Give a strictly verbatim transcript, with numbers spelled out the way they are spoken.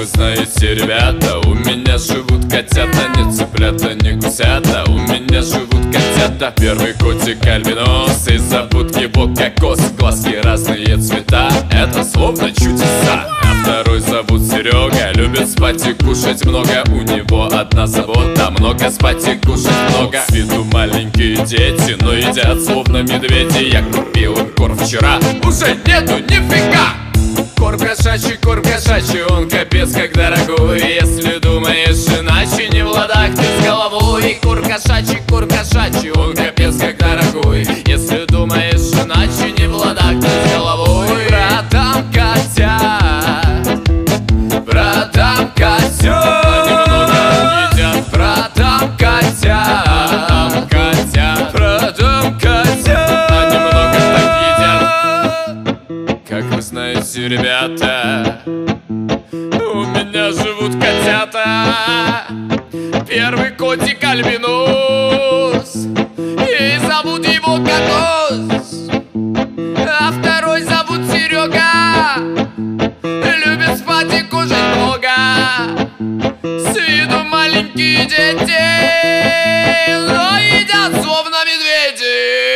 вы знаете, ребята, у меня живут котята, не цыплята, не гусята. У меня живут котята. Первый котик альбинос, и зовут его кокос. Глазки разные цвета, это словно чудеса. А второй зовут Серега, любит спать и кушать много. У него одна забота, много спать и кушать много. С виду маленькие дети, но едят словно медведи. Я купил им корм вчера, уже нету нифига. Корм кошачий, корм кошачий, он капец как дорогой. Если думаешь иначе, не в ладах ты с головой. Корм кошачий, корм кошачий, он капец как дорогой. Если думаешь иначе, не в ладах ты с головой. Братан котят, братан котят, они много едят. Братан котят, котят, братан котят, они много так едят. Как вы знаете, ребята, у меня живут котята. Первый котик альбинос, и зовут его Кокос. А второй зовут Серега, любит спать и кушать много. С виду маленькие дети, но едят словно медведи.